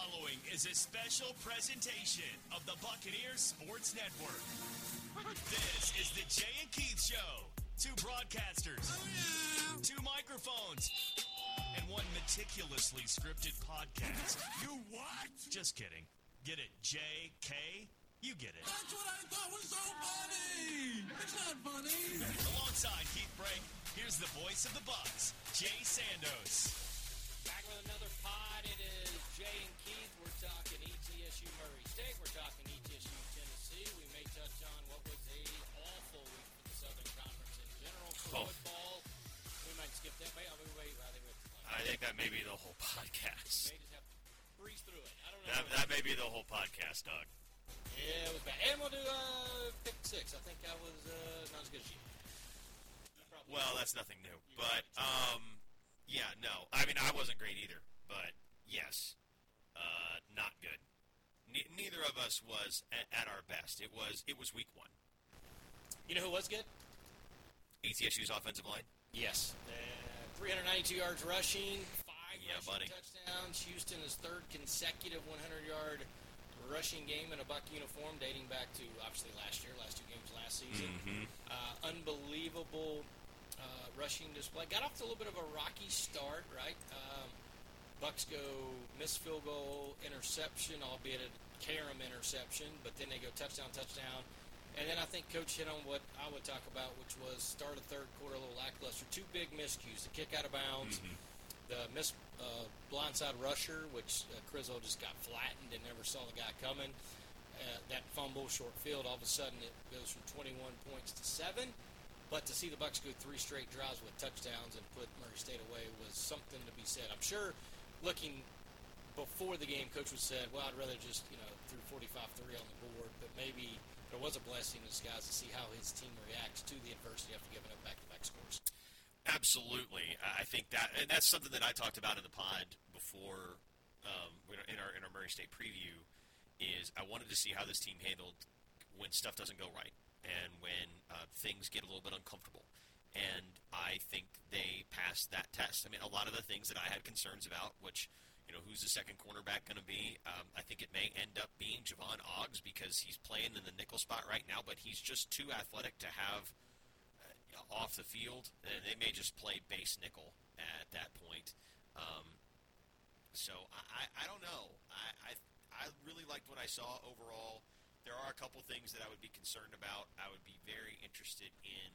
following is a special presentation of the Buccaneers Sports Network. This is the Jay and Keith Show. Two broadcasters, two microphones, and one meticulously scripted podcast. You what? Just kidding. Get it, J.K.? You get it. That's what I thought was so funny. It's not funny. Alongside Keith Brake, here's the voice of the Bucs, Jay Sandos. Back with another pod. It is Jay and Keith. We're talking ETSU Murray State. We're talking ETSU Tennessee. We may touch on what was a awful week for the Southern Conference in general for football. We might skip that. I think that may be the whole podcast. We may just have to breeze through it. I don't know. That may be the whole podcast, Doug. Yeah, it was bad. And we'll do pick six. I think I was not as good as you. Well, that's nothing new. But, yeah, no. I mean, I wasn't great either. But, yes, not good. Neither of us was at our best. It was week one. You know who was good? ETSU's offensive line? Yes. 392 yards rushing, 5 rushing buddy. touchdowns. Houston is third consecutive 100-yard rushing game in a Buck uniform dating back to, obviously, last year, last two games last season. Mm-hmm. Unbelievable rushing display. Got off to a little bit of a rocky start, right? Bucks go missed field goal, interception, albeit a carom interception, but then they go touchdown. And then I think Coach hit on what I would talk about, which was start of third quarter, a little lackluster. Two big miscues, the kick out of bounds, the missed blindside rusher, which Crizzo just got flattened and never saw the guy coming. That fumble, short field, all of a sudden it goes from 21 points to 7. But to see the Bucs go 3 straight drives with touchdowns and put Murray State away was something to be said. I'm sure looking before the game, Coach would said, well, I'd rather just, threw 45-3 on the board, but maybe there was a blessing in disguise to see how his team reacts to the adversity after giving up back-to-back scores. Absolutely. I think that's something that I talked about in the pod before in our Murray State preview is I wanted to see how this team handled when stuff doesn't go right and when things get a little bit uncomfortable. And I think they passed that test. I mean, a lot of the things that I had concerns about, which, who's the second cornerback going to be? I think it may end up being Javon Oggs because he's playing in the nickel spot right now, but he's just too athletic to have off the field. And they may just play base nickel at that point. So I don't know. I really liked what I saw overall. There are a couple things that I would be concerned about. I would be very interested in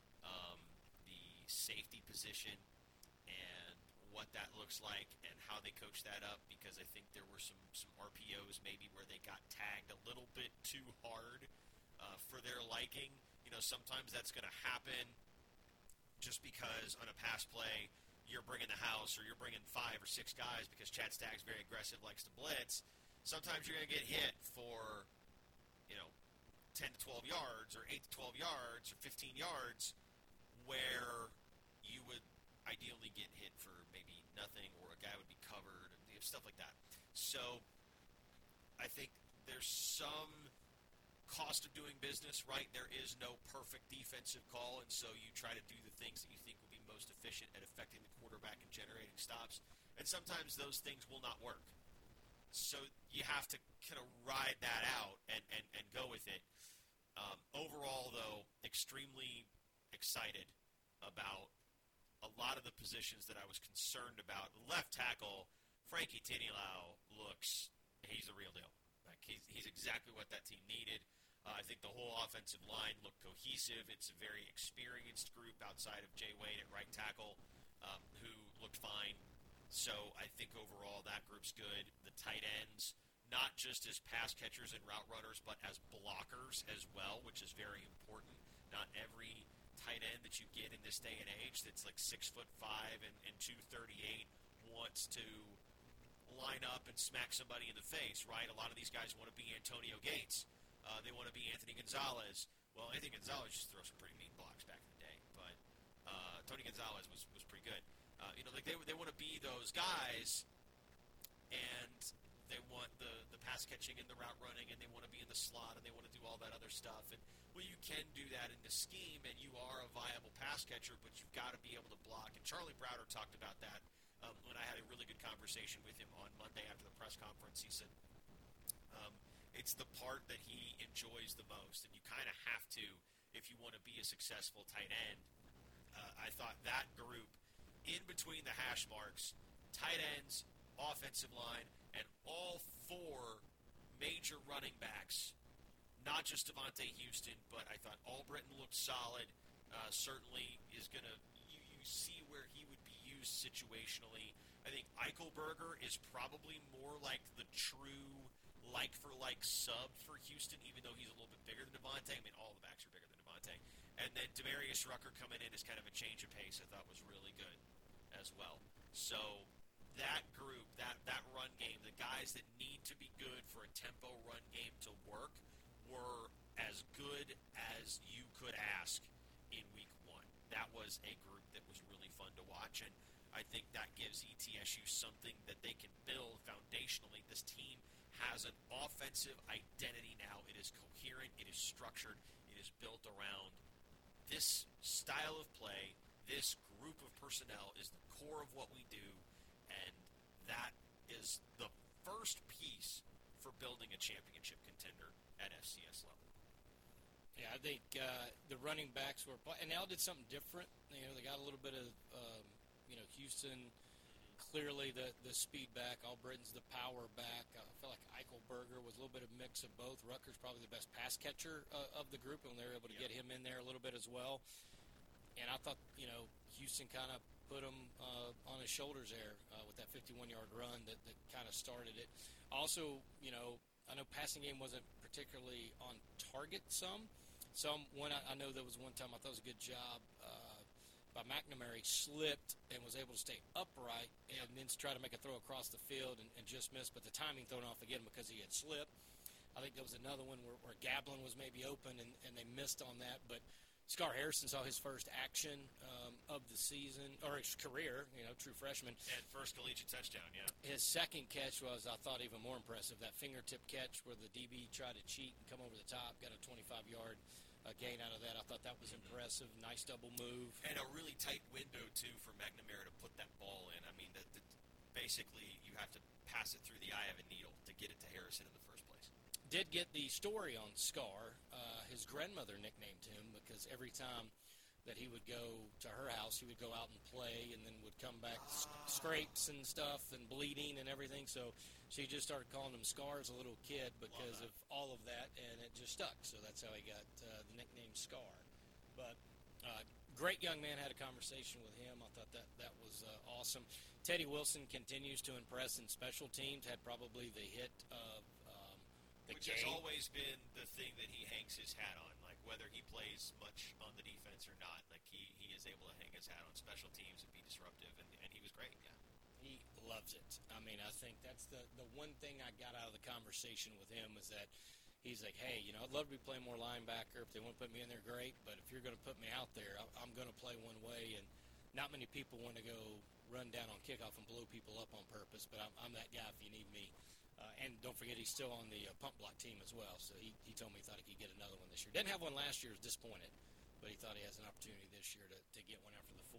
the safety position and what that looks like and how they coach that up, because I think there were some RPOs maybe where they got tagged a little bit too hard for their liking. Sometimes that's going to happen just because on a pass play you're bringing the house or you're bringing 5 or 6 guys because Chad Stagg's very aggressive, likes to blitz. Sometimes you're going to get hit for 10 to 12 yards or 8 to 12 yards or 15 yards where you would ideally get hit for maybe nothing or a guy would be covered and stuff like that. So I think there's some cost of doing business, right? There is no perfect defensive call, and so you try to do the things that you think will be most efficient at affecting the quarterback and generating stops. And sometimes those things will not work. So you have to kind of ride that out and go with it. Overall, though, extremely excited about a lot of the positions that I was concerned about. Left tackle, Frankie Tinilau he's the real deal. Like he's exactly what that team needed. I think the whole offensive line looked cohesive. It's a very experienced group outside of Jay Wade at right tackle, who looked fine. So I think overall that group's good. The tight ends, not just as pass catchers and route runners, but as blockers as well, which is very important. Not every tight end that you get in this day and age that's like 6'5" and 238 wants to line up and smack somebody in the face, right? A lot of these guys want to be Antonio Gates. They want to be Anthony Gonzalez. Well, Anthony Gonzalez used to throw some pretty mean blocks back in the day, but Tony Gonzalez was pretty good. They want to be those guys, and they want the pass catching and the route running, and they want to be in the slot, and they want to do all that other stuff. And well, you can do that in the scheme, and you are a viable pass catcher, but you've got to be able to block. And Charlie Browder talked about that when I had a really good conversation with him on Monday after the press conference. he said it's the part that he enjoys the most, and you kind of have to if you want to be a successful tight end. I thought that group in between the hash marks, tight ends, offensive line, and all four major running backs, not just Devontae Houston, but I thought Albritton looked solid. Certainly is going to you see where he would be used situationally. I think Eichelberger is probably more like the true like-for-like sub for Houston, even though he's a little bit bigger than Devontae. I mean, all the backs are bigger than Devontae. And then Demarius Rucker coming in is kind of a change of pace I thought was really good as well. So that group, that run game, the guys that need to be good for a tempo run game to work were as good as you could ask in week one. That was a group that was really fun to watch, and I think that gives ETSU something that they can build foundationally. This team has an offensive identity now. It is coherent. It is structured. It is built around this style of play. This group of personnel is the core of what we do, and that is the first piece for building a championship contender at FCS level. Yeah, I think the running backs were – and now did something different. You know, they got a little bit of, Houston – clearly the speed back. Albritton's the power back. I felt like Eichelberger was a little bit of a mix of both. Rucker's probably the best pass catcher of the group, and they were able to get him in there a little bit as well. And I thought, Houston kind of put him on his shoulders there with that 51-yard run that kind of started it. Also, I know passing game wasn't particularly on target some. I know there was one time I thought it was a good job by McNamara, slipped and was able to stay upright and then try to make a throw across the field and just missed, but the timing thrown off again because he had slipped. I think there was another one where Gablin was maybe open and they missed on that, but Scar Harrison saw his first action of the season, or his career, true freshman. And first collegiate touchdown, yeah. His second catch was, I thought, even more impressive. That fingertip catch where the DB tried to cheat and come over the top, got a 25-yard gain out of that. I thought that was impressive. Nice double move. And a really tight window, too, for McNamara to put that ball in. I mean, basically you have to pass it through the eye of a needle to get it to Harrison in the first place. Did get the story on Scar. His grandmother nicknamed him because every time that he would go to her house, he would go out and play and then would come back scrapes and stuff and bleeding and everything. So she just started calling him Scar as a little kid because of all of that, and it just stuck. So that's how he got the nickname Scar. But great young man. Had a conversation with him. I thought that was awesome. Teddy Wilson continues to impress in special teams. Had probably the hit of the Which game. has always been the thing that he hangs his hat on, like whether he plays much on the defense or not. Like he is able to hang his hat on special teams and be disruptive, and he was great, yeah. He loves it. I mean, I think that's the one thing I got out of the conversation with him is that he's like, hey, I'd love to be playing more linebacker. If they want to put me in there, great. But if you're going to put me out there, I'm going to play one way. And not many people want to go run down on kickoff and blow people up on purpose. But I'm that guy if you need me. And don't forget, he's still on the pump block team as well. So he told me he thought he could get another one this year. Didn't have one last year. Was disappointed. But he thought he has an opportunity this year to get one after the 4.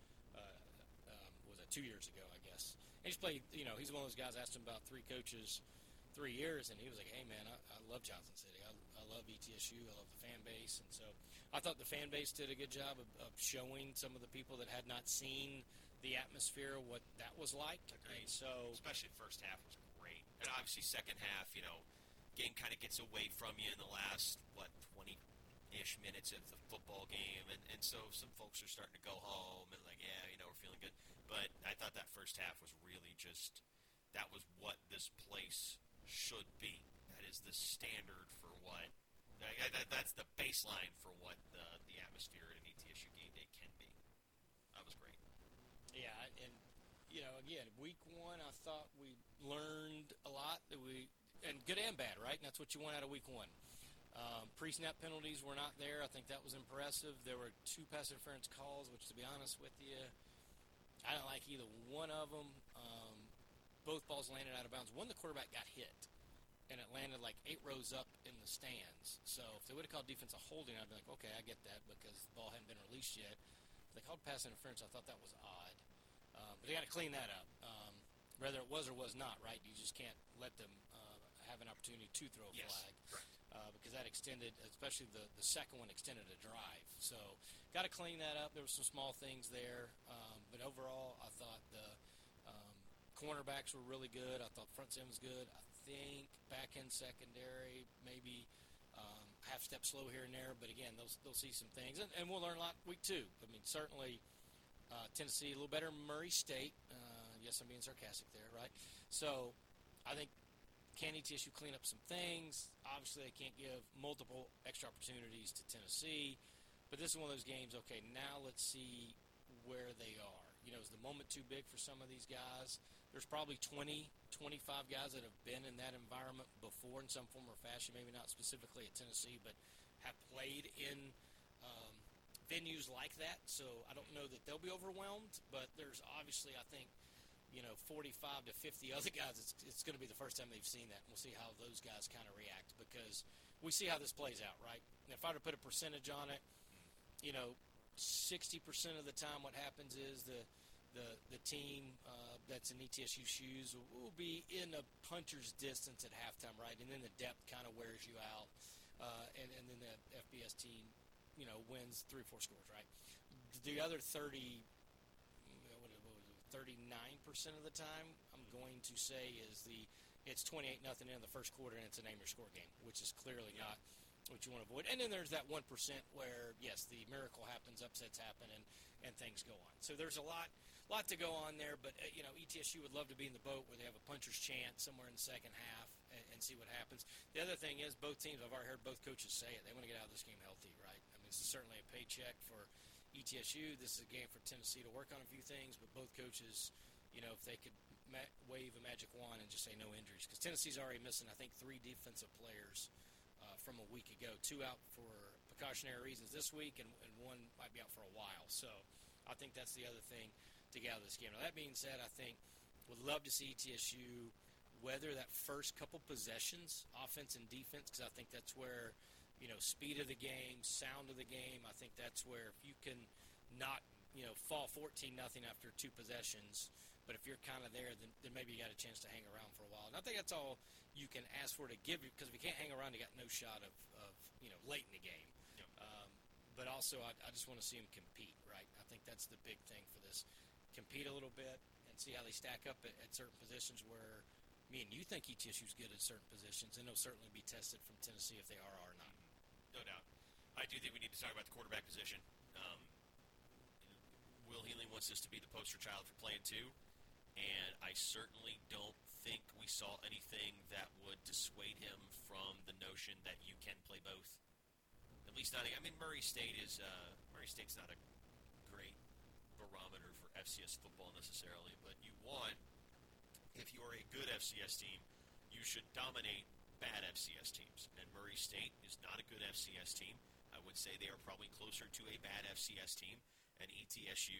Was it 2 years ago, I guess. And he's played, he's one of those guys, asked him about 3 coaches, 3 years, and he was like, hey, man, I love Johnson City. I love ETSU. I love the fan base. And so I thought the fan base did a good job of showing some of the people that had not seen the atmosphere, what that was like. Agreed. And so, especially the first half was great. And obviously second half, game kind of gets away from you in the last, 20-ish minutes of the football game. And so some folks are starting to go home and like, yeah, we're feeling good. But I thought that first half was really that was what this place should be. That is the standard for what, that's the baseline for what the atmosphere at an ETSU game day can be. That was great. yeah, and, again, week 1, I thought we learned a lot. And good and bad, right? And that's what you want out of week 1. Pre-snap penalties were not there. I think that was impressive. There were 2 pass interference calls, which, to be honest with you, I don't like either one of them. Both balls landed out of bounds. One, the quarterback got hit, and it landed like 8 rows up in the stands. So if they would have called defensive holding, I'd be like, okay, I get that because the ball hadn't been released yet. If they called pass interference, I thought that was odd. But they got to clean that up. whether it was or was not, right? You just can't let them have an opportunity to throw a Yes, flag. correct. Because that extended, especially the second one, extended a drive. So got to clean that up. There were some small things there. But overall, I thought the cornerbacks were really good. I thought front seven was good. I think back-end secondary, maybe half step slow here and there. But, again, they'll see some things. And we'll learn a lot week 2. I mean, certainly Tennessee a little better than Murray State. Yes, I'm being sarcastic there, right? So I think can ETSU clean up some things? Obviously, they can't give multiple extra opportunities to Tennessee. But this is one of those games, okay, now let's see where they are. You know, is the moment too big for some of these guys? There's probably 20, 25 guys that have been in that environment before in some form or fashion, maybe not specifically at Tennessee, but have played in venues like that. So I don't know that they'll be overwhelmed, but there's obviously, I think, 45 to 50 other guys, it's going to be the first time they've seen that. We'll see how those guys kind of react because we see how this plays out, right? And if I were to put a percentage on it, 60% of the time what happens is the team that's in ETSU shoes will be in a puncher's distance at halftime, right? And then the depth kind of wears you out. And then the FBS team, wins 3 or 4 scores, right? The other 39% of the time, I'm going to say it's 28-0 in the first quarter and it's a name your score game, which is clearly not what you want to avoid. And then there's that 1% where, yes, the miracle happens, upsets happen, and things go on. So there's a lot to go on there, but, ETSU would love to be in the boat where they have a puncher's chance somewhere in the second half and see what happens. The other thing is both teams, I've already heard both coaches say it, they want to get out of this game healthy, right? I mean, this is certainly a paycheck for ETSU. This is a game for Tennessee to work on a few things, but both coaches, if they could wave a magic wand and just say no injuries. Because Tennessee's already missing, I think, 3 defensive players from a week ago. 2 out for precautionary reasons this week, and 1 might be out for a while. So I think that's the other thing to get out of this game. Now, that being said, I think would love to see ETSU weather that first couple possessions, offense and defense, because I think that's where, speed of the game, sound of the game, I think that's where if you can not, fall 14-0 after 2 possessions, but if you're kind of there, then maybe you got a chance to hang around for a while. And I think that's all you can ask for to give you, because if you can't hang around, you got no shot of late in the game. Yep. But also, I just want to see them compete, right? I think that's the big thing for this. Compete a little bit and see how they stack up at certain positions where me and you think ETSU's good at certain positions, and they'll certainly be tested from Tennessee if they are or not. No doubt. I do think we need to talk about the quarterback position. Will Healy wants this to be the poster child for playing 2, and I certainly don't think we saw anything that would dissuade him from the notion that you can play both. At least not. I mean, Murray State's not a great barometer for FCS football necessarily, but if you are a good FCS team, you should dominate bad FCS teams. And Murray State is not a good FCS team. I would say they are probably closer to a bad FCS team. And ETSU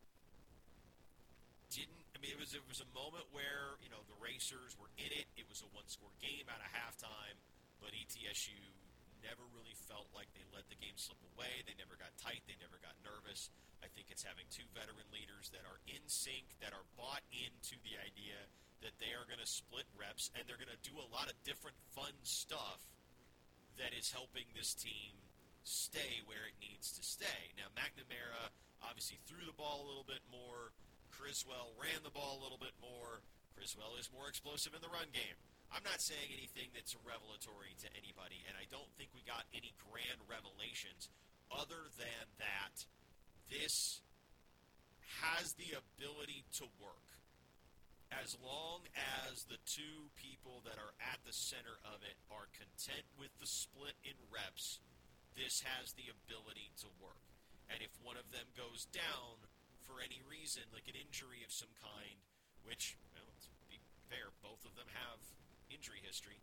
didn't. I mean, it was a moment where the Racers were in it. It was a 1-score game out of halftime, but ETSU never really felt like they let the game slip away. They never got tight. They never got nervous. I think it's having 2 veteran leaders that are in sync, that are bought into the idea that they are going to split reps and they're going to do a lot of different fun stuff that is helping this team stay where it needs to stay. Now, McNamara obviously threw the ball a little bit more. Criswell ran the ball a little bit more. Criswell is more explosive in the run game. I'm not saying anything that's revelatory to anybody, and I don't think we got any grand revelations other than that this has the ability to work. As long as the 2 people that are at the center of it are content with the split in reps, this has the ability to work. And if one of them goes down for any reason, like an injury of some kind, which, to be fair, both of them have injury history.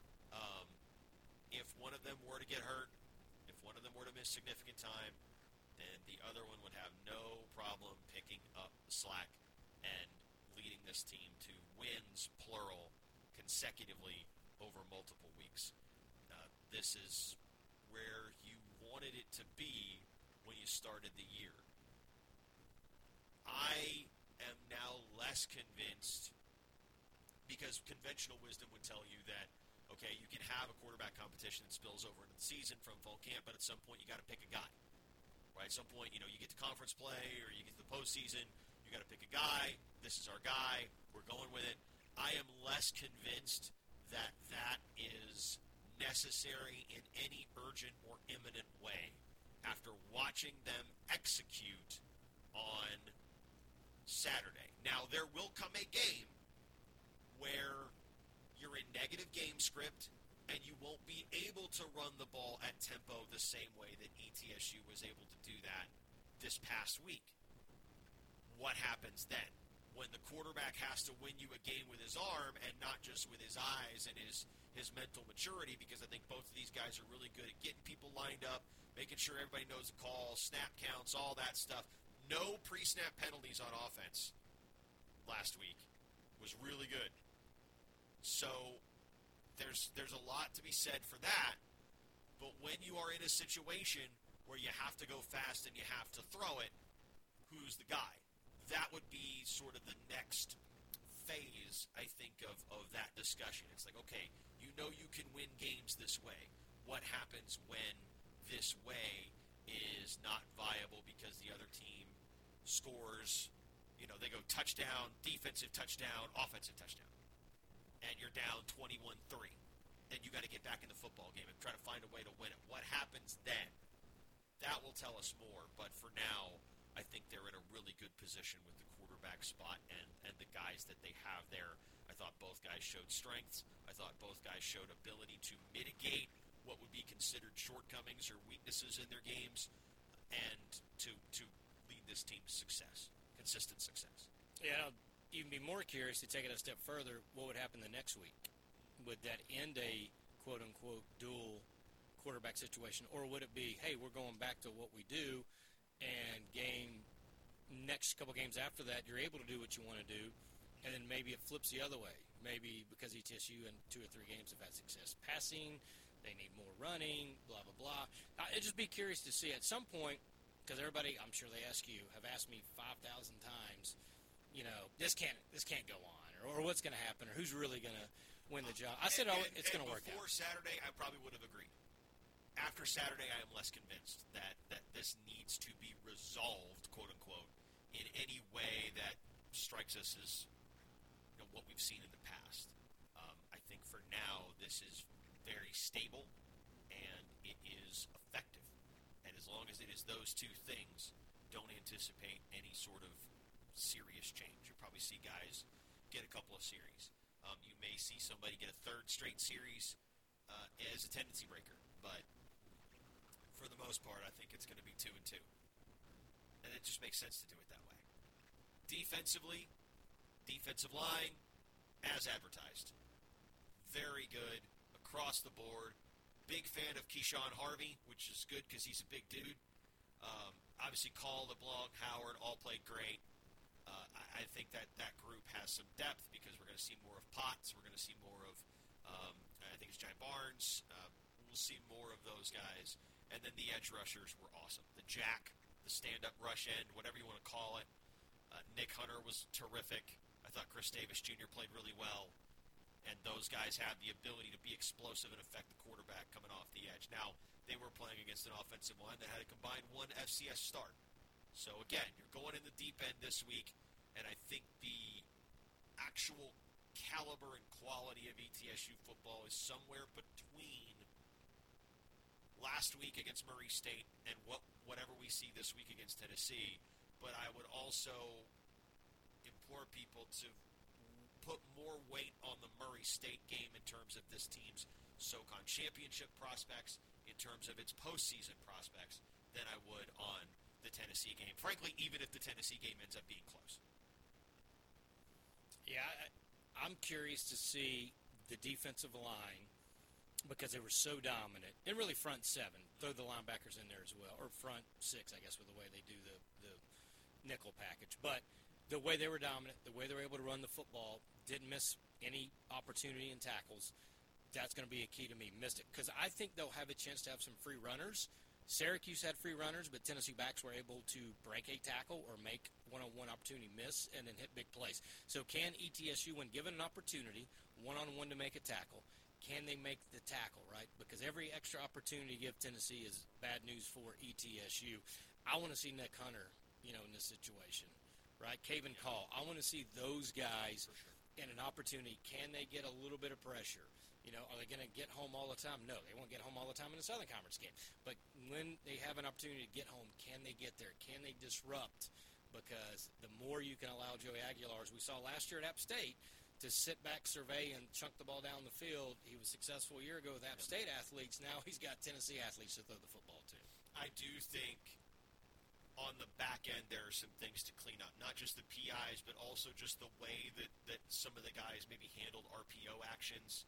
If one of them were to get hurt, if one of them were to miss significant time, then the other one would have no problem picking up the slack and leading this team to wins, plural, consecutively over multiple weeks. This is where you wanted it to be when you started the year. I am now less convinced because conventional wisdom would tell you that, okay, you can have a quarterback competition that spills over into the season from fall camp, but at some point you got to pick a guy. Right? At some point, you get to conference play or you get to the postseason, you got to pick a guy. This is our guy. We're going with it. I am less convinced that that is necessary in any urgent or imminent way after watching them execute on Saturday. Now, there will come a game where you're in negative game script and you won't be able to run the ball at tempo the same way that ETSU was able to do that this past week. What happens then? When the quarterback has to win you a game with his arm and not just with his eyes and his mental maturity, because I think both of these guys are really good at getting people lined up, making sure everybody knows the call, snap counts, all that stuff. No pre-snap penalties on offense last week was really good. So there's a lot to be said for that, but when you are in a situation where you have to go fast and you have to throw it, who's the guy? That would be sort of the next phase, I think, of that discussion. It's like, okay, you can win games this way. What happens when this way is not viable because the other team scores, they go touchdown, defensive touchdown, offensive touchdown, and you're down 21-3. Then you got to get back in the football game and try to find a way to win it. What happens then? That will tell us more, but for now, I think they're in a really good position with the quarterback spot and the guys that they have there. I thought both guys showed strengths. I thought both guys showed ability to mitigate what would be considered shortcomings or weaknesses in their games and to lead this team to success, consistent success. Yeah, I'd even be more curious to take it a step further, what would happen the next week? Would that end a quote-unquote dual quarterback situation, or would it be, hey, we're going back to what we do, and next couple games after that, you're able to do what you want to do, and then maybe it flips the other way. Maybe because ETSU in 2 or 3 games have had success passing, they need more running, blah, blah, blah. I'd just be curious to see at some point, because everybody, I'm sure they ask you, have asked me 5,000 times, this can't go on, or what's going to happen, or who's really going to win the job. I said, it's going to work out. Before Saturday, I probably would have agreed. After Saturday, I am less convinced that this needs to be resolved, quote-unquote, in any way that strikes us as what we've seen in the past. I think for now, this is very stable, and it is effective. And as long as it is those two things, don't anticipate any sort of serious change. You'll probably see guys get a couple of series. You may see somebody get a third straight series as a tendency breaker, but for the most part, I think it's going to be 2-2. And it just makes sense to do it that way. Defensively, defensive line, as advertised. Very good across the board. Big fan of Keyshawn Harvey, which is good because he's a big dude. Obviously, Call, LeBlanc, Howard all played great. I think that group has some depth because we're going to see more of Potts. We're going to see more of, I think it's Giant Barnes. We'll see more of those guys. And then the edge rushers were awesome. The jack, the stand-up rush end, whatever you want to call it. Nick Hunter was terrific. I thought Chris Davis Jr. played really well. And those guys have the ability to be explosive and affect the quarterback coming off the edge. Now, they were playing against an offensive line that had a combined 1 FCS start. So, again, you're going in the deep end this week, and I think the actual caliber and quality of ETSU football is somewhere between last week against Murray State and whatever we see this week against Tennessee. But I would also implore people to put more weight on the Murray State game in terms of this team's SoCon championship prospects, in terms of its postseason prospects, than I would on the Tennessee game. Frankly, even if the Tennessee game ends up being close. Yeah, I'm curious to see the defensive line because they were so dominant. And really front 7. Throw the linebackers in there as well. Or front 6, I guess, with the way they do the nickel package. But the way they were dominant, the way they were able to run the football, didn't miss any opportunity in tackles. That's going to be a key to me. Missed it. Because I think they'll have a chance to have some free runners Syracuse had free runners, but Tennessee backs were able to break a tackle or make one-on-one opportunity miss and then hit big plays. So can ETSU, when given an opportunity, one-on-one to make a tackle, can they make the tackle, right? Because every extra opportunity to give Tennessee is bad news for ETSU. I want to see Nick Hunter, in this situation, right? Caven Call. I want to see those guys in an opportunity. Can they get a little bit of pressure? Are they going to get home all the time? No, they won't get home all the time in a Southern Conference game. But when they have an opportunity to get home, can they get there? Can they disrupt? Because the more you can allow Joey Aguilar, as we saw last year at App State, to sit back, survey, and chunk the ball down the field. He was successful a year ago with App State athletes. Now he's got Tennessee athletes to throw the football to. I do think on the back end there are some things to clean up. Not just the PIs, but also just the way that some of the guys maybe handled RPO actions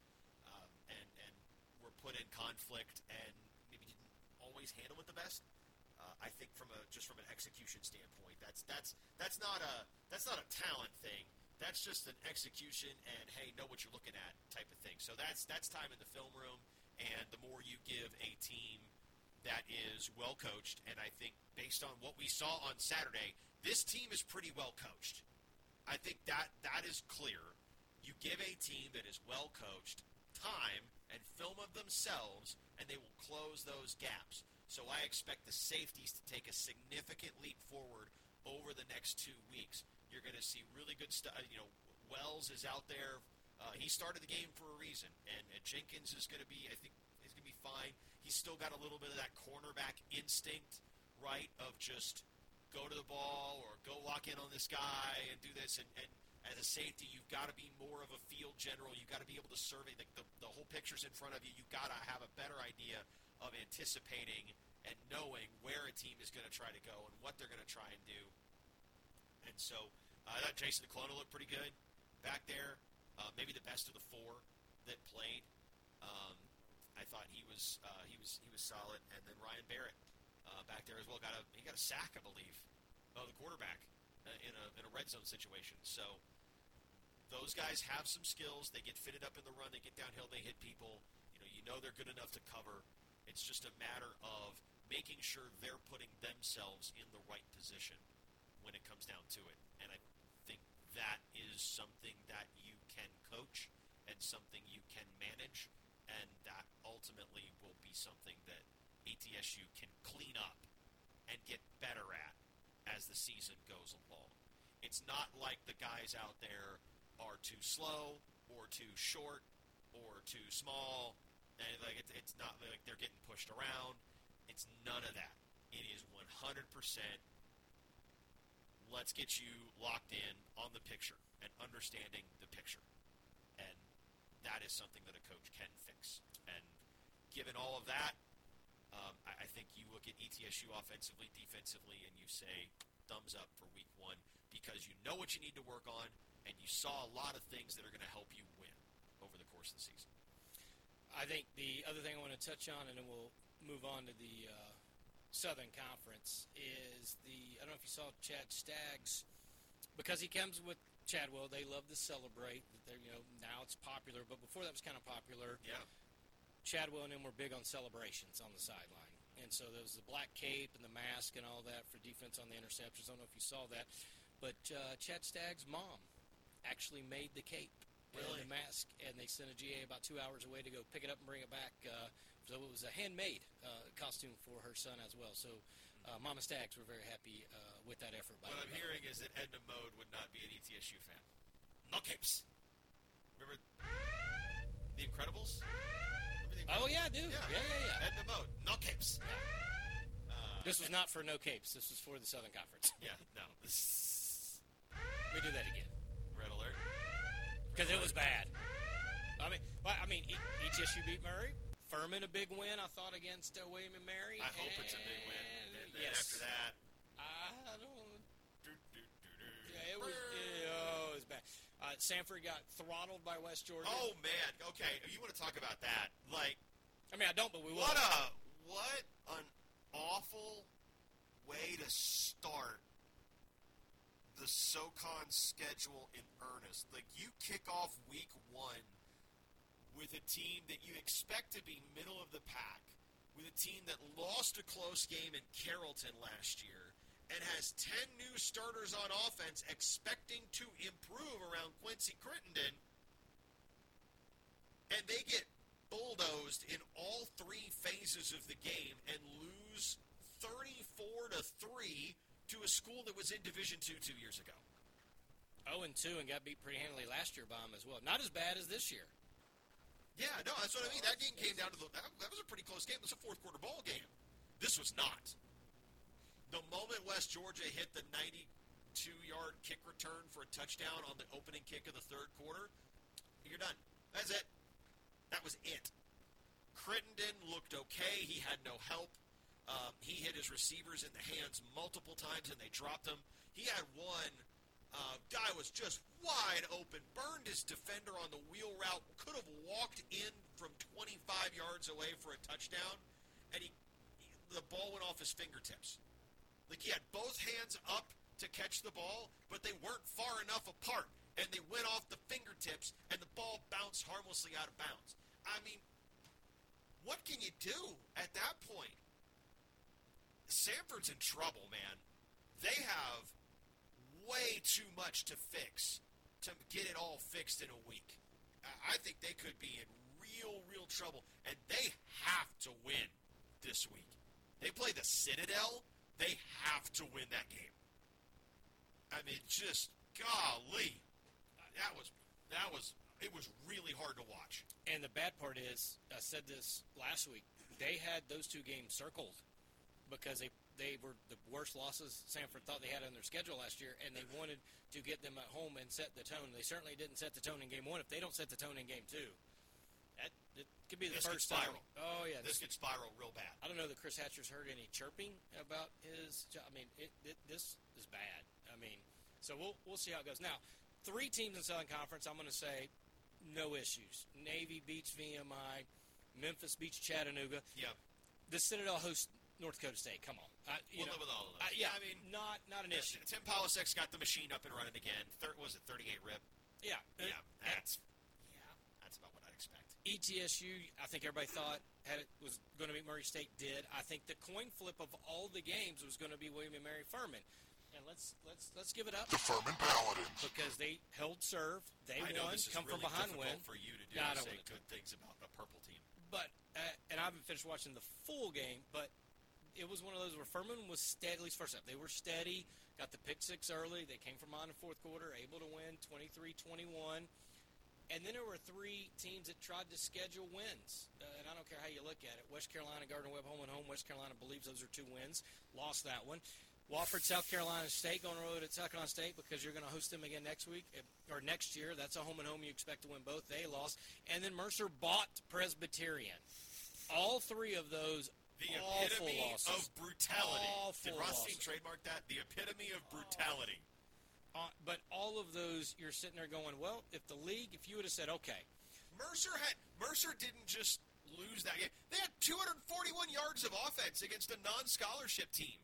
and were put in conflict and maybe didn't always handle it the best. I think from an execution standpoint, that's not a talent thing. That's just an execution and, hey, know what you're looking at type of thing. So that's time in the film room, and the more you give a team that is well coached, and I think based on what we saw on Saturday, this team is pretty well coached. I think that is clear. You give a team that is well coached time and film of themselves, and they will close those gaps. So I expect the safeties to take a significant leap forward over the next 2 weeks. You're going to see really good stuff. Wells is out there. He started the game for a reason, and Jenkins is going to be, I think, is going to be fine. He's still got a little bit of that cornerback instinct, right, of just go to the ball or go lock in on this guy and do this. And as a safety, you've got to be more of a field general. You've got to be able to survey the whole picture's in front of you. You've got to have a better idea of anticipating and knowing where a team is going to try to go and what they're going to try and do. And so I thought Jason DeClona looked pretty good back there, maybe the best of the four that played. I thought he was solid, and then Ryan Barrett back there as well he got a sack, I believe, of the quarterback in a red zone situation. So those guys have some skills. They get fitted up in the run. They get downhill. They hit people. You know they're good enough to cover. It's just a matter of making sure they're putting themselves in the right position when it comes down to it. And I think that is something that you can coach and something you can manage, and that ultimately will be something that ETSU can clean up and get better at as the season goes along. It's not like the guys out there are too slow or too short or too small, and it's not like they're getting pushed around. It's none of that. It is 100%. Let's get you locked in on the picture and understanding the picture. And that is something that a coach can fix. And given all of that, I think you look at ETSU offensively, defensively, and you say thumbs up for week one because you know what you need to work on, and you saw a lot of things that are going to help you win over the course of the season. I think the other thing I want to touch on, and then we'll move on to the Southern Conference, is I don't know if you saw Chad Staggs, because he comes with Chadwell, they love to celebrate. Now it's popular, but before that was kind of popular. Yeah. Chadwell and him were big on celebrations on the sideline. And so there was the black cape and the mask and all that for defense on the interceptions. I don't know if you saw that. But Chad Staggs' mom actually made the cape and the mask, and they sent a GA about 2 hours away to go pick it up and bring it back. So it was a handmade costume for her son as well. So Mama Staggs were very happy with that effort. What I'm hearing is that Edna Mode would not be an ETSU fan. No capes. Remember The Incredibles? Oh, yeah, dude. Yeah. Edna Mode. No capes. This was not for no capes. This was for the Southern Conference. Yeah, no. We do that again. Red alert. Because it was bad. ETSU beat Murray. Furman a big win, I thought, against William and Mary. I hope it's a big win. And then yes. after that, I don't. Yeah, it was bad. Sanford got throttled by West Georgia. Oh man, okay. You want to talk about that? I don't, but we will. What an awful way to start the SoCon schedule in earnest. You kick off week one with a team that you expect to be middle of the pack, with a team that lost a close game in Carrollton last year and has 10 new starters on offense expecting to improve around Quincy Crittenden, and they get bulldozed in all three phases of the game and lose 34-3 to a school that was in Division II 2 years ago. 0-2 and got beat pretty handily last year by them as well. Not as bad as this year. Yeah, no, that's what I mean. That game came down to that was a pretty close game. It was a fourth quarter ball game. This was not. The moment West Georgia hit the 92-yard kick return for a touchdown on the opening kick of the third quarter, you're done. That's it. That was it. Crittenden looked okay. He had no help. He hit his receivers in the hands multiple times, and they dropped him. He had one guy was just wide open, burned his defender on the wheel route, could have walked in from 25 yards away for a touchdown, and the ball went off his fingertips. Like, he had both hands up to catch the ball, but they weren't far enough apart, and they went off the fingertips, and the ball bounced harmlessly out of bounds. I mean, what can you do at that point? Samford's in trouble, man. They have way too much to fix to get it all fixed in a week. I think they could be in real trouble, and they have to win this week. They play the Citadel. They have to win that game. I mean, just golly, it was really hard to watch. And the bad part is, I said this last week, they had those two games circled because they were the worst losses Samford thought they had on their schedule last year, and they wanted to get them at home and set the tone. They certainly didn't set the tone in game one. If they don't set the tone in game two, it could be the first spiral. time. Oh, yeah. This could spiral real bad. I don't know that Chris Hatcher's heard any chirping about his job. I mean, this is bad. I mean, so we'll see how it goes. Now, 3 teams in Southern Conference, I'm going to say no issues. Navy beats VMI. Memphis beats Chattanooga. Yeah. The Citadel hosts North Dakota State. Come on. We'll live with all of that. Yeah, I mean, not an issue. Tim Polasek's got the machine up and running again. Was it 38 rip? Yeah. Yeah, that's about what I'd expect. ETSU, I think everybody thought was going to beat Murray State. Did. I think the coin flip of all the games was going to be William and Mary Furman. And let's give it up. The Furman Paladins. Because they held serve. They I know won. this is Come really from behind difficult win. for you to do. Yeah, I don't say wanna good things about a purple team. But and I haven't finished watching the full game, but it was one of those where Furman was steady, at least first up. They were steady, got the pick six early. They came from behind in the fourth quarter, able to win 23-21. And then there were 3 teams that tried to schedule wins. And I don't care how you look at it. West Carolina, Gardner-Webb home and home. West Carolina believes those are 2 wins. Lost that one. Wofford, South Carolina State, going on the road at South Carolina State because you're going to host them again next week or next year. That's a home and home you expect to win both. They lost. And then Mercer bought Presbyterian. All 3 of those The awful epitome losses. of brutality. Awful Did Rothstein losses. trademark that? The epitome of brutality. But all of those, you're sitting there going, well, if you would have said, okay, Mercer didn't just lose that game. They had 241 yards of offense against a non-scholarship team.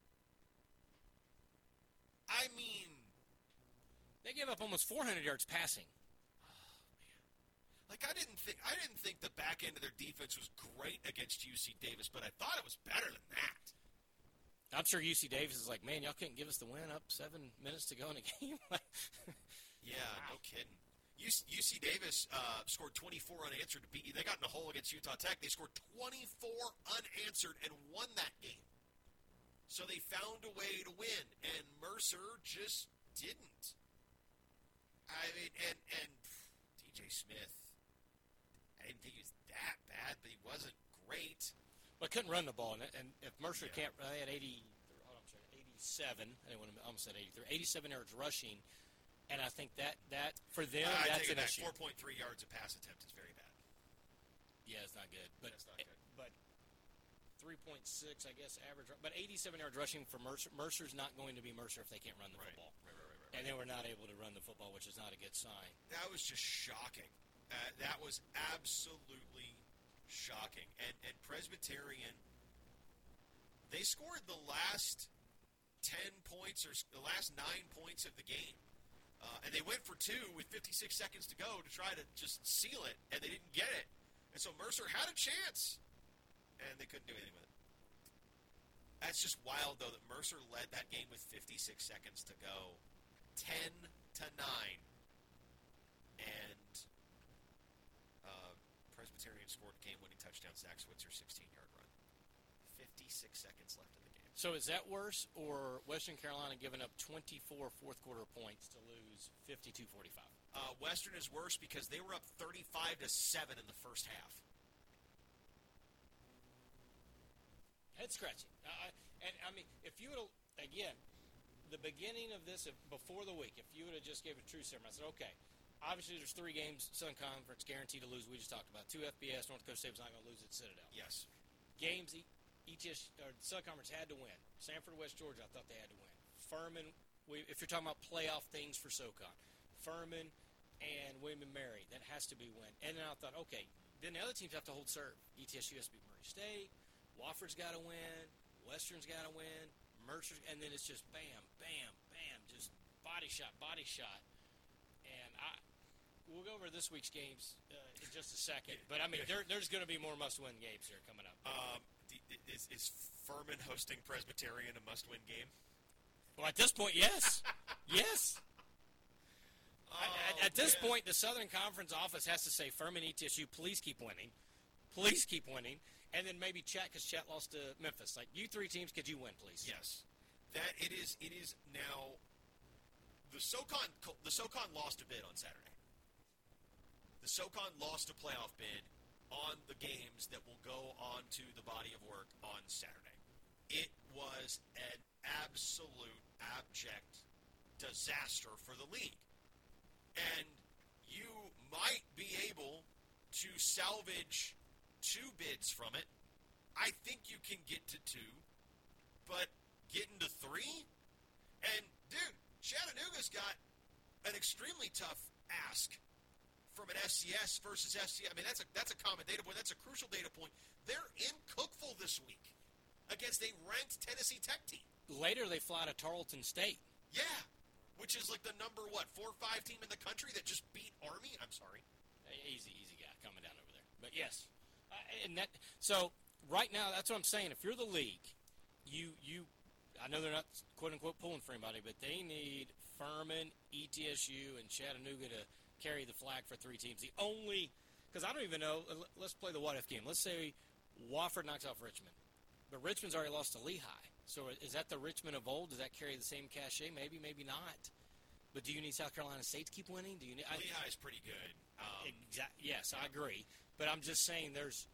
I mean, they gave up almost 400 yards passing. like I didn't think the back end of their defense was great against UC Davis, but I thought it was better than that. I'm sure UC Davis is like, man, y'all couldn't give us the win up 7 minutes to go in the game. Yeah, no kidding. UC Davis scored 24 unanswered to beat you. They got in a hole against Utah Tech. They scored 24 unanswered and won that game. So they found a way to win, and Mercer just didn't. I mean, and DJ Smith, I didn't think he was that bad, but he wasn't great. But couldn't run the ball, and if Mercer can't, they had 87. I didn't want to almost said 83. 87 yards rushing, and I think that for them that's an issue. 4.3 yards a pass attempt is very bad. Yeah, it's not good. But That's not good. But 3.6, I guess, average. But 87 yards rushing for Mercer. Mercer's not going to be Mercer if they can't run the football. Right. And they were not able to run the football, which is not a good sign. That was just shocking. That was absolutely shocking. And Presbyterian, they scored the last 10 points or the last 9 points of the game. And they went for 2 with 56 seconds to go to try to just seal it, and they didn't get it. And so Mercer had a chance. and they couldn't do anything with it. That's just wild, though, that Mercer led that game with 56 seconds to go, 10-9, and Presbyterian scored game-winning touchdown, Zach Switzer, 16-yard run. 56 seconds left in the game. So is that worse, or Western Carolina giving up 24 fourth-quarter points to lose 52-45? Western is worse because they were up 35-7 in the first half. Head-scratching. And, I mean, if you would have, again, the beginning of this, before the week, if you would have just gave a true serum, I said, okay, obviously there's 3 games, Southern Conference, guaranteed to lose. We just talked about 2 FBS. North Dakota State was not going to lose at Citadel. Yes. Games ETS or Southern Conference had to win. Sanford, West Georgia, I thought they had to win. Furman, if you're talking about playoff things for SoCon, Furman and William and Mary, that has to be win. And then I thought, okay, then the other teams have to hold serve. ETSU has to beat Murray State. Wofford's got to win. Western's got to win. Mercer's, and then it's just bam, bam, bam, just body shot. And we'll go over this week's games in just a second. But, I mean, there's going to be more must-win games here coming up. Is Furman hosting Presbyterian a must-win game? Well, at this point, yes. Yes. At this point, the Southern Conference office has to say, Furman, ETSU, please keep winning. Please keep winning. And then maybe Chat, because Chat lost to Memphis. Like, you 3 teams, could you win, please? Yes. That it is now the SoCon lost a bid on Saturday. The SoCon lost a playoff bid on the games that will go on to the body of work on Saturday. It was an absolute abject disaster for the league. And you might be able to salvage 2 bids from it. I think you can get to 2, but getting to 3? And, dude, Chattanooga's got an extremely tough ask from an FCS versus FCS. I mean, that's a common data point. That's a crucial data point. They're in Cookeville this week against a ranked Tennessee Tech team. Later, they fly to Tarleton State. Yeah, which is like the number, 4 or 5 team in the country that just beat Army? I'm sorry. Easy guy coming down over there. But, yes. So right now, that's what I'm saying. If you're the league, I know they're not quote unquote pulling for anybody, but they need Furman, ETSU, and Chattanooga to carry the flag for 3 teams. The only, because I don't even know. Let's play the what if game. Let's say Wofford knocks off Richmond, but Richmond's already lost to Lehigh. So is that the Richmond of old? Does that carry the same cachet? Maybe, maybe not. But do you need South Carolina State to keep winning? Do you need? Lehigh's pretty good. Yes, I agree. But I'm just saying, there's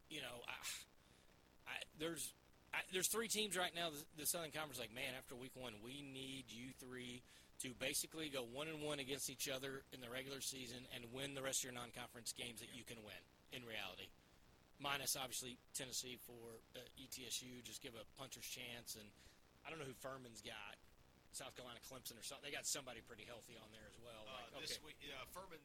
there's 3 teams right now. The Southern Conference, like, man, after week 1, we need you 3 to basically go 1-1 against each other in the regular season and win the rest of your non-conference games that you can win. In reality, minus obviously Tennessee for ETSU, just give a puncher's chance. And I don't know who Furman's got. South Carolina, Clemson, or something. They got somebody pretty healthy on there as well. This week, Furman.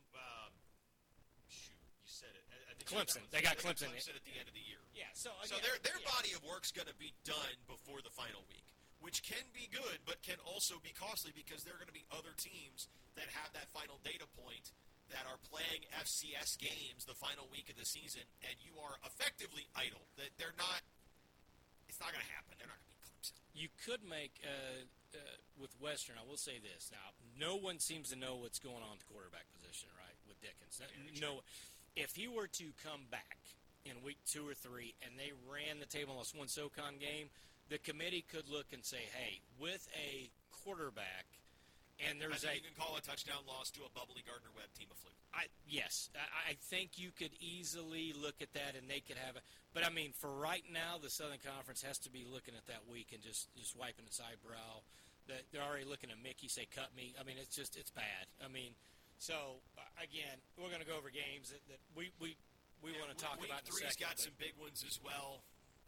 Shoot, you said it. I think Clemson. They got Clemson at the end of the year. Yeah. So their body of work's going to be done before the final week, which can be good, but can also be costly because there are going to be other teams that have that final data point that are playing FCS games the final week of the season, and you are effectively idle. That they're not. It's not going to happen. They're not going to beat Clemson. You could make. With Western, I will say this. Now, no one seems to know what's going on at the quarterback position, right, with Dickens. No, if he were to come back in week 2 or 3 and they ran the table on this one SoCon game, the committee could look and say, hey, with a quarterback, and there's you can call a touchdown loss to a bubbly Gardner-Webb team a fluke. Yes, I think you could easily look at that, and they could have it. But, I mean, for right now, the Southern Conference has to be looking at that week and just wiping its eyebrow. They're already looking at Mickey, say, cut me. I mean, it's bad. I mean, so, again, we're going to go over games that we want to talk about in a second. Week 3's got some big ones as well.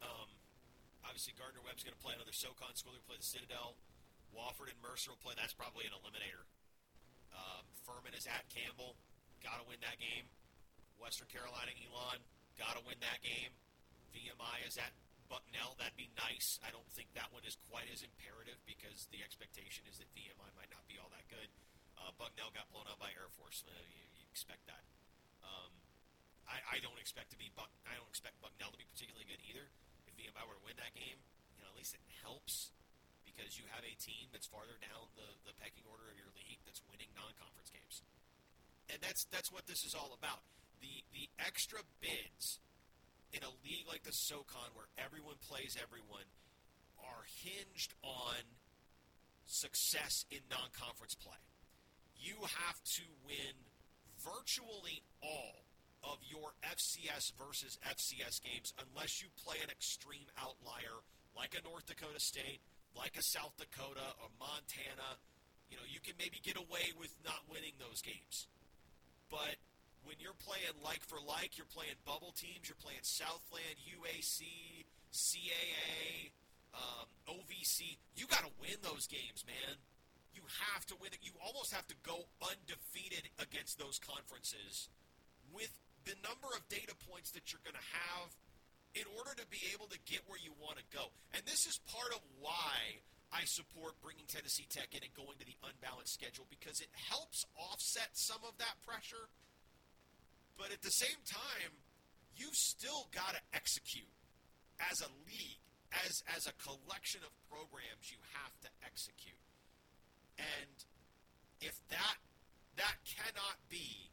Obviously, Gardner-Webb's going to play another SoCon school. They're going to play the Citadel. Wofford and Mercer will play. That's probably an eliminator. Furman is at Campbell. Got to win that game. Western Carolina, Elon. Got to win that game. VMI is at Bucknell. That'd be nice. I don't think that one is quite as imperative because the expectation is that VMI might not be all that good. Bucknell got blown out by Air Force. You expect that. I don't expect Bucknell to be particularly good either. if I were to win that game, at least it helps because you have a team that's farther down the pecking order of your league that's winning non-conference games. And that's what this is all about. The extra bids in a league like the SoCon where everyone plays everyone are hinged on success in non-conference play. You have to win virtually all of your FCS versus FCS games unless you play an extreme outlier like a North Dakota State, like a South Dakota or Montana. You can maybe get away with not winning those games. But when you're playing like for like, you're playing bubble teams, you're playing Southland, UAC, CAA, OVC, you got to win those games, man. You have to win it. You almost have to go undefeated against those conferences with the number of data points that you're going to have in order to be able to get where you want to go. And this is part of why I support bringing Tennessee Tech in and going to the unbalanced schedule, because it helps offset some of that pressure. But at the same time, you've still got to execute as a league. As a collection of programs, you have to execute. And if that cannot be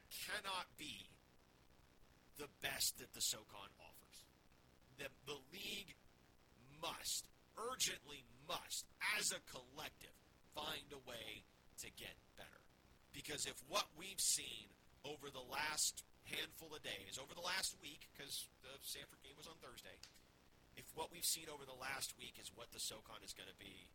the best that the SoCon offers. The league urgently must, as a collective, find a way to get better. Because if what we've seen over the last handful of days, over the last week, because the Sanford game was on Thursday, if what we've seen over the last week is what the SoCon is going to be,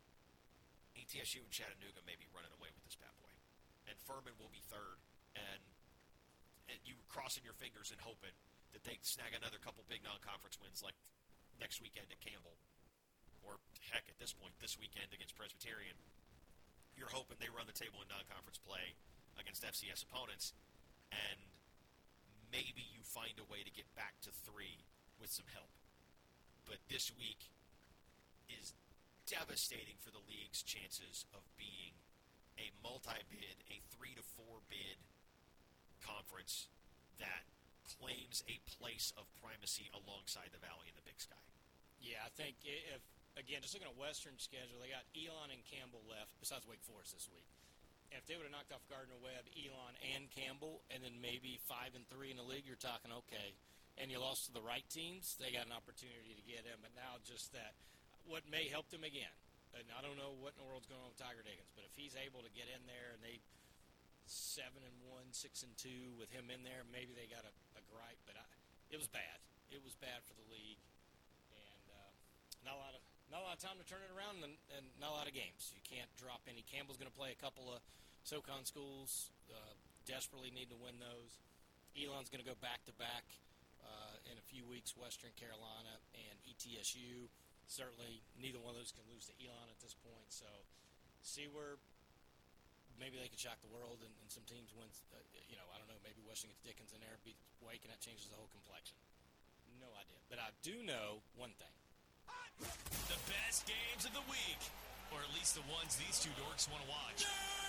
ETSU and Chattanooga may be running away with this bad boy. And Furman will be third. And you crossing your fingers and hoping that they snag another couple big non-conference wins like next weekend at Campbell. Or, heck, at this point, this weekend against Presbyterian. You're hoping they run the table in non-conference play against FCS opponents. And maybe you find a way to get back to 3 with some help. But this week is devastating for the league's chances of being a multi-bid, a 3 to 4 bid conference that claims a place of primacy alongside the Valley and the Big Sky. Yeah, I think if, again, just looking at Western schedule, they got Elon and Campbell left besides Wake Forest this week. And if they would have knocked off Gardner-Webb, Elon, and Campbell, and then maybe 5 and 3 in the league, you're talking okay. And you lost to the right teams, they got an opportunity to get in. But now just that, what may help them again, and I don't know what in the world's going on with Tiger Diggins, but if he's able to get in there and they 7-1, 6-2 with him in there, maybe they got a gripe. But it was bad. It was bad for the league, and not a lot of time to turn it around, and not a lot of games. You can't drop any. Campbell's going to play a couple of SoCon schools, desperately need to win those. Elon's going to go back-to-back in a few weeks, Western Carolina and ETSU. Certainly neither one of those can lose to Elon at this point. So see where maybe they can shock the world and some teams win. I don't know, maybe Western gets Dickens in there, beats Wake, and that changes the whole complexion. No idea. But I do know one thing. The best games of the week, or at least the ones these two dorks want to watch.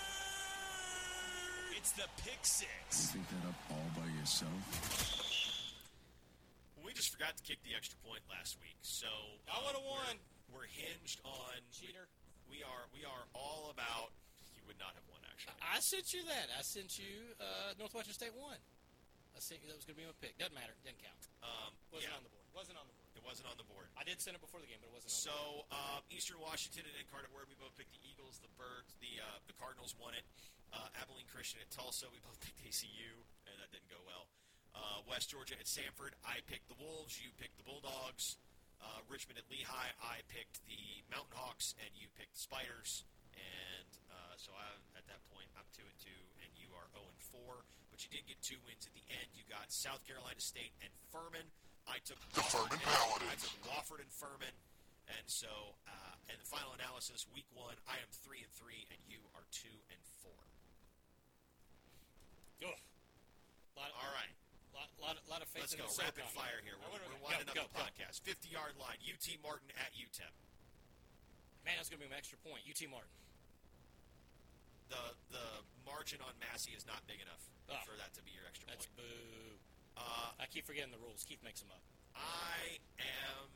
It's the Pick Six. You pick that up all by yourself? We just forgot to kick the extra point last week, so I would have won. We're hinged on Cheater. We are all about. You would not have won, actually. I sent you that. I sent you Northwestern State won. I sent you that was going to be my pick. Doesn't matter. Didn't count. Wasn't on the board. Wasn't on the board. It wasn't on the board. I did send it before the game, but it wasn't on the board. So Eastern Washington and Incarnate Word, we both picked the Eagles. The Birds, the Cardinals won it. Abilene Christian at Tulsa, we both picked ACU, and that didn't go well. West Georgia at Sanford, I picked the Wolves, you picked the Bulldogs. Richmond at Lehigh, I picked the Mountain Hawks, and you picked the Spiders. And so at that point, I'm 2-2, and you are 0-4. But you did get 2 wins at the end. You got South Carolina State and Furman. I took The Furman Paladins. I took Wofford and Furman. And so, in the final analysis, week 1, I am 3-3, and you are 2-4. All right. Lot of faith. Let's in go. the Rapid SoCon. fire here. We're winding up the podcast. 50-yard line. UT Martin at UTEP. Man, that's going to be an extra point. UT Martin. The margin on Massey is not big enough for that to be your extra That's point. boo. I keep forgetting the rules. Keith makes them up. I am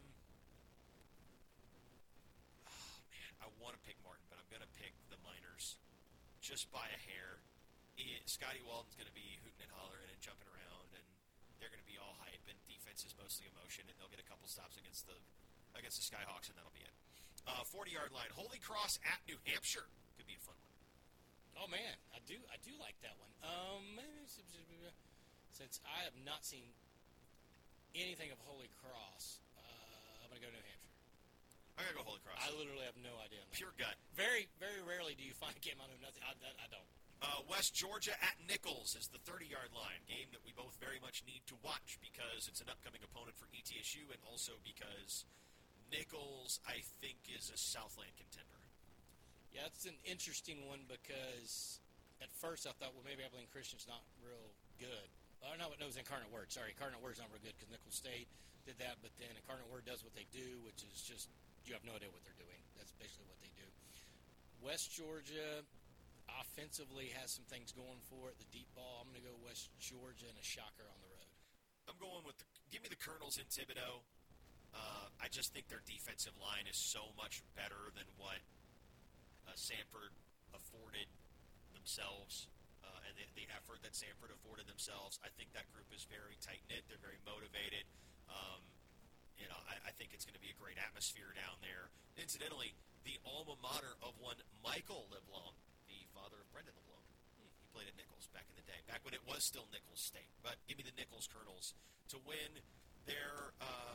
just by a hair. Scotty Walden's going to be hooting and hollering and jumping around, and they're going to be all hype, and defense is mostly emotion, and they'll get a couple stops against the Skyhawks, and that'll be it. 40-yard line, Holy Cross at New Hampshire. Could be a fun one. Oh man, I do like that one. Since I have not seen anything of Holy Cross, I'm gonna go New Hampshire. I'm gonna go Holy Cross. I literally have no idea. Pure gut. Very, very rarely do you find a game I know nothing. I don't. West Georgia at Nichols is the 30-yard line, game that we both very much need to watch because it's an upcoming opponent for ETSU and also because Nichols, I think, is a Southland contender. Yeah, it's an interesting one because at first I thought, well, maybe Abilene Christian's not real good. Oh, no, it was Incarnate Word. Sorry, Incarnate Word's not real good because Nichols State did that, but then Incarnate Word does what they do, which is just you have no idea what they're doing. That's basically what they do. West Georgia offensively has some things going for it. The deep ball, I'm going to go West Georgia and a shocker on the road. I'm going with give me the Colonels in Thibodeau. I just think their defensive line is so much better than what Samford afforded themselves and the effort that Samford afforded themselves. I think that group is very tight-knit. They're very motivated. I think it's going to be a great atmosphere down there. Incidentally, the alma mater of one Michael LeBlanc, the father of Brendan LeBlanc. He played at Nichols back in the day, back when it was still Nichols State. But give me the Nichols Colonels to win their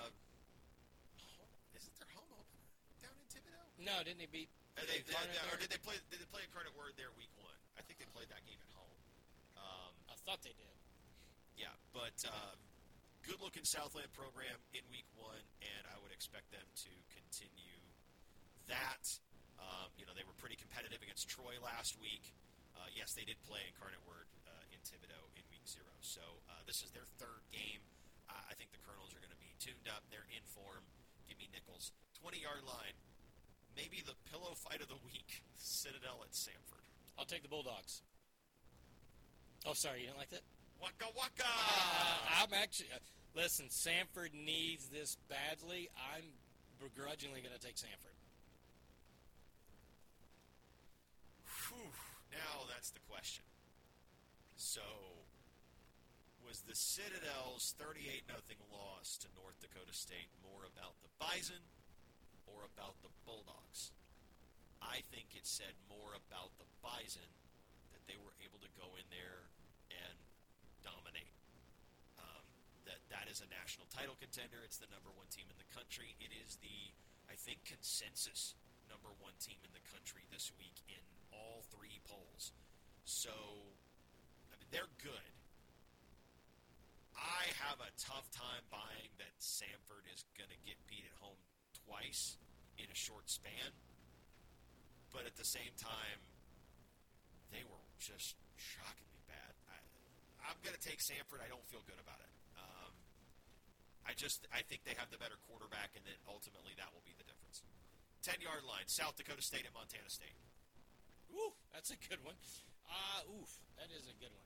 isn't their home opener down in Thibodeau? No, didn't they beat? Or did they play Incarnate Word there week 1? I think they played that game at home. I thought they did. Yeah, but good-looking Southland program in week 1, and I would expect them to continue that. They were pretty competitive against Troy last week. Yes, they did play Incarnate Word in Thibodeau in week 0. So this is their third game. I think the Colonels are going to be tuned up. They're in form. Give me Nichols. 20-yard line. Maybe the pillow fight of the week. Citadel at Samford. I'll take the Bulldogs. Oh, sorry, you didn't like that? Waka waka! I'm actually listen. Samford needs this badly. I'm begrudgingly going to take Samford. Whew. Now that's the question. So, was the Citadel's 38-0 loss to North Dakota State more about the Bison or about the Bulldogs? I think it said more about the Bison, that they were able to go in there and dominate. That is a national title contender. It's the number 1 team in the country. It is the, I think, consensus number 1 team in the country this week in all 3 polls. So, they're good. I have a tough time buying that Samford is going to get beat at home twice in a short span. But at the same time, they were just shockingly bad. I'm going to take Samford. I don't feel good about it. I think they have the better quarterback, and then ultimately that will be the difference. 10-yard line, South Dakota State at Montana State. Ooh, that's a good one. That is a good one.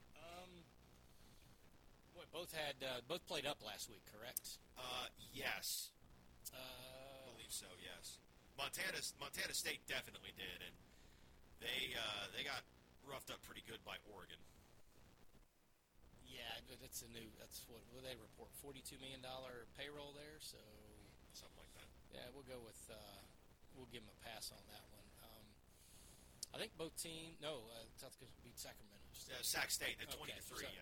Both played up last week, correct? Yes. I believe so. Yes. Montana State definitely did, and they got roughed up pretty good by Oregon. Yeah, that's what they report, $42 million payroll there, so Something like that. yeah, we'll go with we'll give them a pass on that one. I think both teams. South Dakota beat Sacramento. Sac State at 20-3.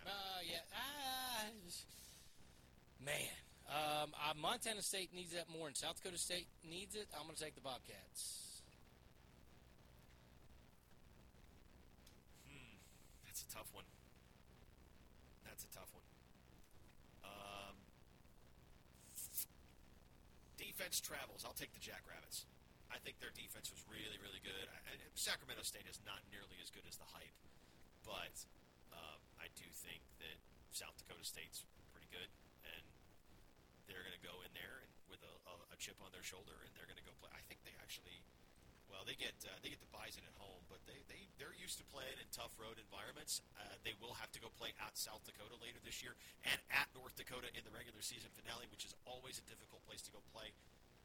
Montana State needs that more, and South Dakota State needs it. I'm going to take the Bobcats. That's a tough one. Defense travels. I'll take the Jackrabbits. I think their defense was really, really good. Sacramento State is not nearly as good as the hype, but I do think that South Dakota State's pretty good, and they're going to go in there and with a chip on their shoulder, and they're going to go play. I think they actually, they get the Bison at home, but they're used to playing in tough road environments. They will have to go play at South Dakota later this year and at North Dakota in the regular season finale, which is always a difficult place to go play.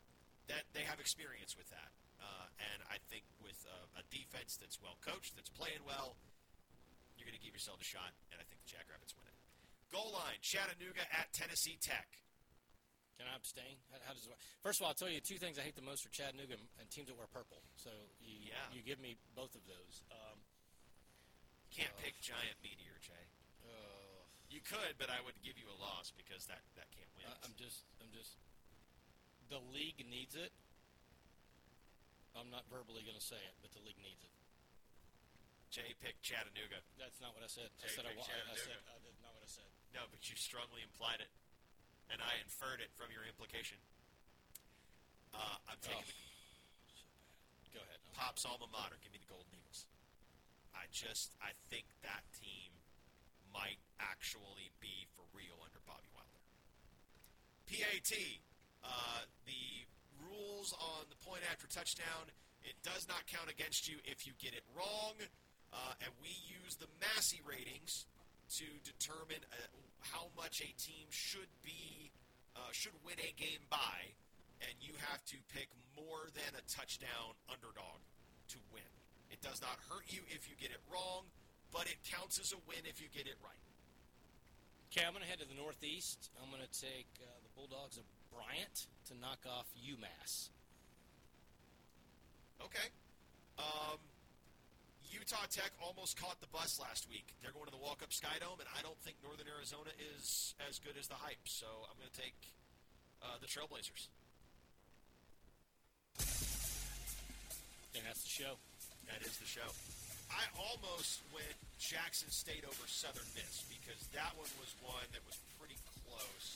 that they have experience with that. And I think with a defense that's well coached, that's playing well, you're going to give yourself a shot, and I think the Jackrabbits win it. Goal line, Chattanooga at Tennessee Tech. Can I abstain? How does it work? First of all, I'll tell you two things I hate the most are Chattanooga and teams that wear purple. So you give me both of those. Can't pick giant meteor, Jay. You could, but I would give you a loss because that can't win. I'm just. The league needs it. I'm not verbally going to say it, but the league needs it. Jay picked Chattanooga. That's not what I said. Jay I picked Chattanooga. I did not what I said. No, but you strongly implied it, and I inferred it from your implication. I'm taking Go ahead. Pop's alma mater. Give me the Golden Eagles. I think that team might actually be for real under Bobby Wilder. PAT, the rules on the point after touchdown, it does not count against you if you get it wrong, and we use the Massey ratings to determine how much a team should win a game by, and you have to pick more than a touchdown underdog to win. It does not hurt you if you get it wrong, but it counts as a win if you get it right. Okay, I'm going to head to the Northeast. I'm going to take the Bulldogs of Bryant to knock off UMass. Okay. Utah Tech almost caught the bus last week. They're going to the Walkup Skydome, and I don't think Northern Arizona is as good as the hype, so I'm going to take the Trailblazers. And that's the show. That is the show. I almost went Jackson State over Southern Miss because that one was one that was pretty close.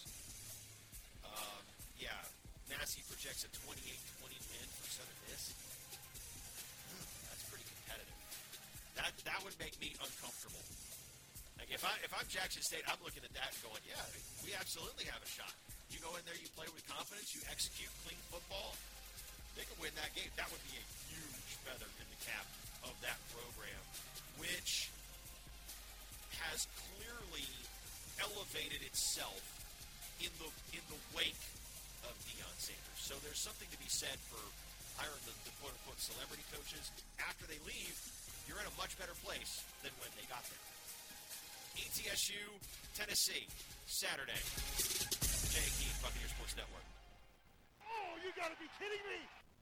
Massey projects a 28-20 win for Southern Miss. That's pretty competitive. That would make me uncomfortable. Like if I'm Jackson State, I'm looking at that and going, yeah, we absolutely have a shot. You go in there, you play with confidence, you execute clean football, they can win that game. That would be a huge feather in the cap of that program, which has clearly elevated itself in the wake of Deion Sanders. So there's something to be said for hiring the quote-unquote celebrity coaches. After they leave, you're in a much better place than when they got there. ETSU, Tennessee, Saturday. Jay Keith, Buccaneers Sports Network. Oh, you gotta be kidding me!